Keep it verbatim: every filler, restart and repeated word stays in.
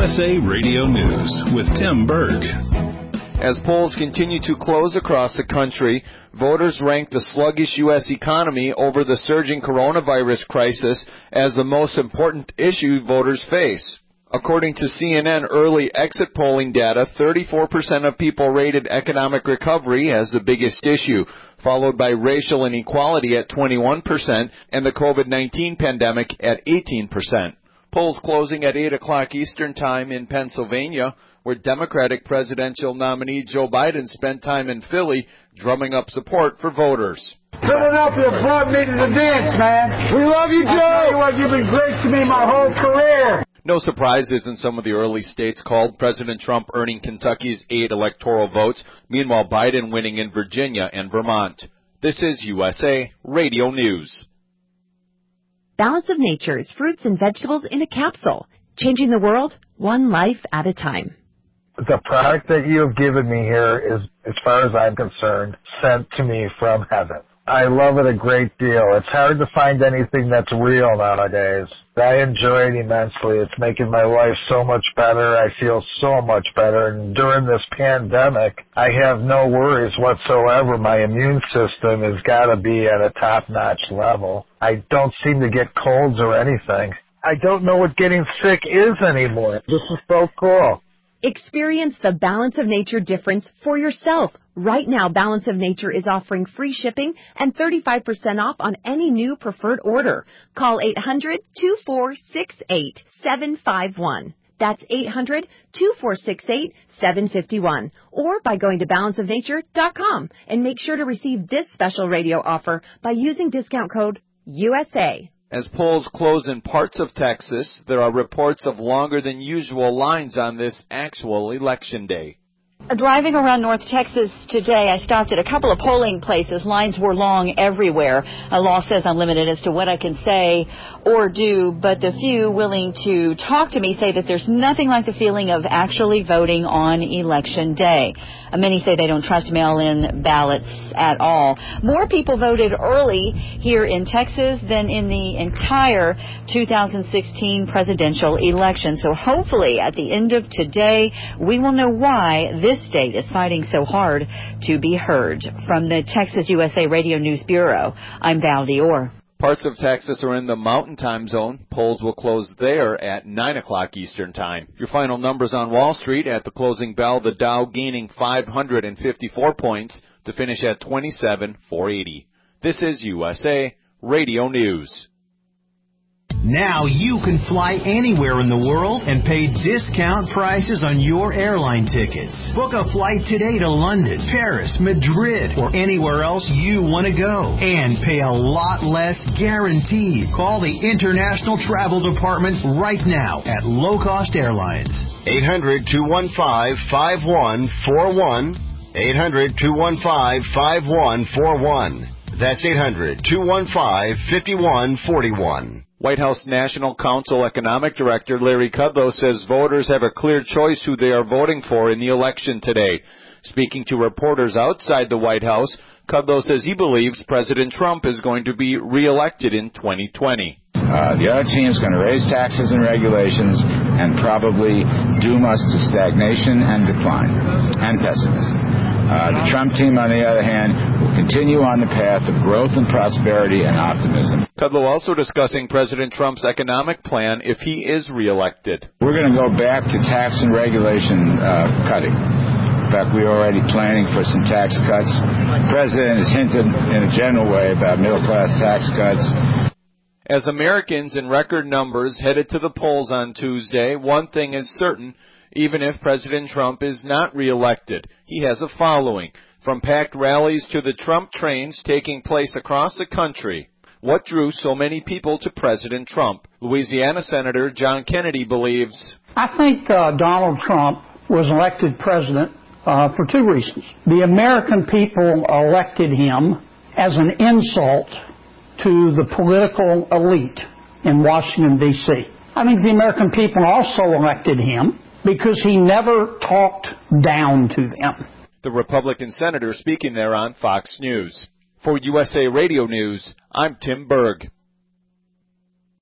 S A Radio News with Tim Berg. As polls continue to close across the country, voters rank the sluggish U S economy over the surging coronavirus crisis as the most important issue voters face. According to C N N early exit polling data, thirty-four percent of people rated economic recovery as the biggest issue, followed by racial inequality at twenty-one percent and the COVID nineteen pandemic at eighteen percent. Polls closing at eight o'clock Eastern Time in Pennsylvania, where Democratic presidential nominee Joe Biden spent time in Philly drumming up support for voters. Philadelphia brought me to the dance, man. We love you, Joe. I tell you what, you've been great to me my whole career. No surprises in some of the early states called, President Trump earning Kentucky's eight electoral votes, meanwhile Biden winning in Virginia and Vermont. This is U S A Radio News. Balance of Nature's fruits and vegetables in a capsule, changing the world one life at a time. The product that you have given me here is, as far as I'm concerned, sent to me from heaven. I love it a great deal. It's hard to find anything that's real nowadays. I enjoy it immensely. It's making my life so much better. I feel so much better. And during this pandemic, I have no worries whatsoever. My immune system has got to be at a top-notch level. I don't seem to get colds or anything. I don't know what getting sick is anymore. This is so cool. Experience the Balance of Nature difference for yourself. Right now, Balance of Nature is offering free shipping and thirty-five percent off on any new preferred order. Call eight hundred, two four six eight, seven five one. That's eight hundred, two four six eight, seven five one. Or by going to balance of nature dot com and make sure to receive this special radio offer by using discount code U S A. As polls close in parts of Texas, there are reports of longer than usual lines on this actual election day. Driving around North Texas today, I stopped at a couple of polling places. Lines were long everywhere. A law says I'm limited as to what I can say or do, but the few willing to talk to me say that there's nothing like the feeling of actually voting on Election Day. Many say they don't trust mail-in ballots at all. More people voted early here in Texas than in the entire two thousand sixteen presidential election. So hopefully at the end of today, we will know why this state is fighting so hard to be heard. From the Texas U S A Radio News Bureau, I'm Val Dior. Parts of Texas are in the Mountain Time Zone. Polls will close there at nine o'clock Eastern Time. Your final numbers on Wall Street at the closing bell, the Dow gaining five hundred fifty-four points to finish at twenty-seven thousand four hundred eighty. This is U S A Radio News. Now you can fly anywhere in the world and pay discount prices on your airline tickets. Book a flight today to London, Paris, Madrid, or anywhere else you want to go. And pay a lot less guaranteed. Call the International Travel Department right now at Low Cost Airlines. eight hundred, two one five, five one four one. eight hundred, two one five, five one four one. That's eight hundred, two one five, five one four one. White House National Council Economic Director Larry Kudlow says voters have a clear choice who they are voting for in the election today. Speaking to reporters outside the White House, Kudlow says he believes President Trump is going to be reelected in twenty twenty. Uh, the other team is going to raise taxes and regulations and probably doom us to stagnation and decline and pessimism. Uh, the Trump team, on the other hand, will continue on the path of growth and prosperity and optimism. Kudlow also discussing President Trump's economic plan if he is reelected. We're going to go back to tax and regulation uh, cutting. In fact, we're already planning for some tax cuts. The president has hinted in a general way about middle-class tax cuts. As Americans in record numbers headed to the polls on Tuesday, one thing is certain. Even if President Trump is not reelected, he has a following. From packed rallies to the Trump trains taking place across the country. What drew so many people to President Trump? Louisiana Senator John Kennedy believes. I think uh, Donald Trump was elected president uh, for two reasons. The American people elected him as an insult to the political elite in Washington, D C I think the American people also elected him because he never talked down to them. The Republican senator speaking there on Fox News. For U S A Radio News, I'm Tim Berg.